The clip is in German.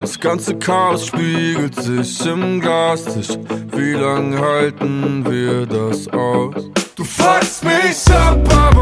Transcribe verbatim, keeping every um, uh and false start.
Das ganze Chaos spiegelt sich im Glastisch. Wie lang halten wir das aus? Du fuckst mich ab, aber